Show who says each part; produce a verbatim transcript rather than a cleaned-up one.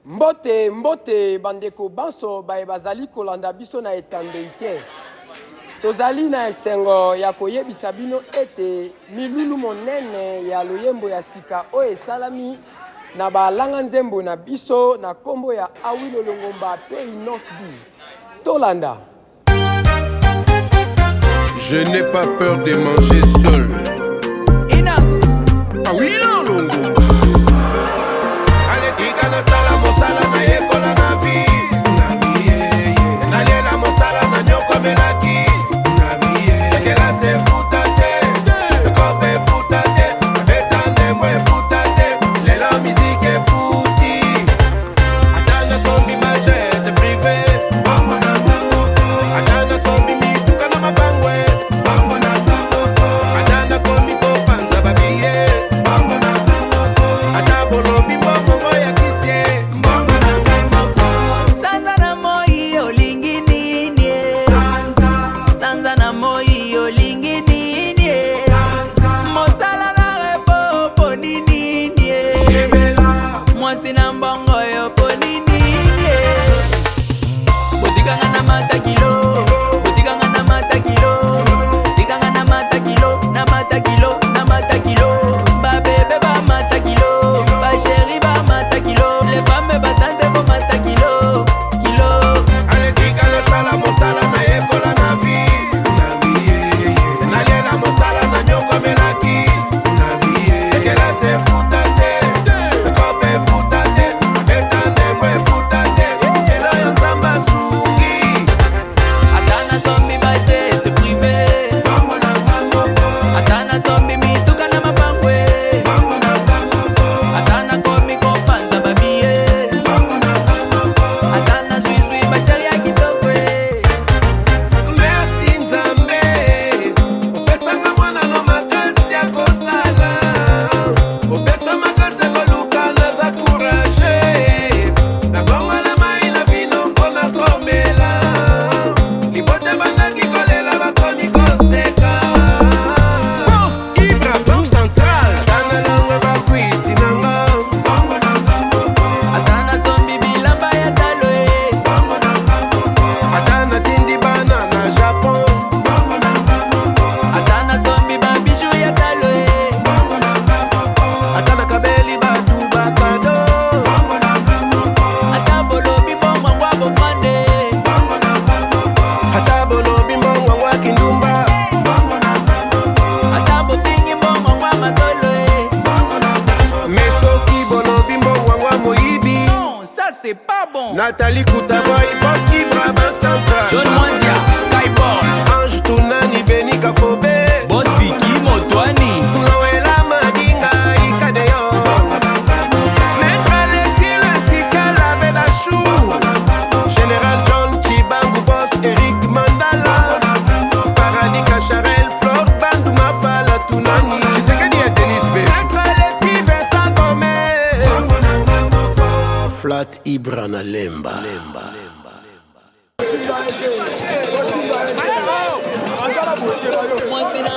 Speaker 1: Mbote, mbote, bandeko banso, bae bazali kolanda biso na etande ite. Tozali na esengo ya koyebisa bino ete milulu monene ya loyembo ya sika o esalami na balanga nzembo na biso na kombo ya Awilo Longomba pe Inosbi. Tolanda.
Speaker 2: Je n'ai pas peur de manger seul.
Speaker 3: Inos.
Speaker 2: Awilo Longomba.
Speaker 4: Ale tika na sala mosala na yekola na vi. Na vie. Nale na mosala na nyoko melaki. Na vie. Ekela se futate. Kope futate. Betande mwe futate. Lelo musique futi. Atana sombi majete privé. Bango na bango. Atana sombi mituka na mabangwe. Bango na bango. Atana komiko panza babiye. Bango na bango. Atabolo bimbo momo ya kisye. Bango na bango.
Speaker 3: Sanza na moi olingi nini?
Speaker 4: Sanza.
Speaker 3: Sanza na moi olingi nini? Mosala na rebo poni nini?
Speaker 4: Yemela.
Speaker 3: Mwasi na mbongo yo poni nini? Botikanga na mata kilo. Botikanga na mata kilo. Botikanga na mata kilo. Na mata kilo. Na mata kilo. Ba bébé ba mata kilo. Ba chérie ba mata kilo. Les femmes battante bo mata kilo. Kilo.
Speaker 4: Ale tika na sala mosala na yekola na vi. Na vie. Nale na mosala na nyoko melaki. Na vie. Ekela se futate. Kope futate. Betande mwe futate. Elo yo nzamba sungi.
Speaker 3: Atana zombi budget privé.
Speaker 4: Bango na bango.
Speaker 3: Atana zombi mituka na mabangwe.
Speaker 4: Bango na bango.
Speaker 3: Atana komi kopanza babie.
Speaker 4: Bango na bango.
Speaker 3: Atana zuizui bachali ya kitokwe.
Speaker 4: Merci Nzambe. Opesanga mwana no makasi ya kosala. Opesa makasi koluka naza courage. Nabongwana mai na bino mpona komela. Libote bandaki kolela bakomi koseka. Boss Ibra, Banque Centrale. Atana lango bakwiti nanga. Bango na bango.
Speaker 3: Atana zombi bilamba ya taloe.
Speaker 4: Bango na bango. Atana tindi bana na Japon. Bango na bango.
Speaker 3: Atana zombi babiju ya taloe.
Speaker 4: Bango na bango. Atana kabeli batu bakado. Bango na bango.
Speaker 3: Atabolo bibongo ngwa bofande.
Speaker 4: Bango na bango. Atabolo bimbongo ngwa kindumba. Bango na bango.
Speaker 3: Atabo fingi mbongo ngwa matoloe.
Speaker 4: Bango na bango. Mesoki bolo bimbongo ngwa moyibi.
Speaker 3: Non, ça c'est pas bon.
Speaker 4: Nathalie Koutaboy, Boss Ibra, Banque Centrale.
Speaker 3: John Mwanzia, Skyborn.
Speaker 4: Ange Tunani, Beni Kafobe.
Speaker 3: Boss Vicky Motwani.
Speaker 4: Noela Madinga, Ikadeo. Maître Alexis Lansika, la Bedachou. Général John Chibangu, Boss Eric Mandala. Paradis Kacharel, Flor Bandou, Mafala Tunani. Tshisekedi et Denis B. Maître Alexis Vincent Gomez. Flat Ibra na Lemba.
Speaker 3: Mwasi na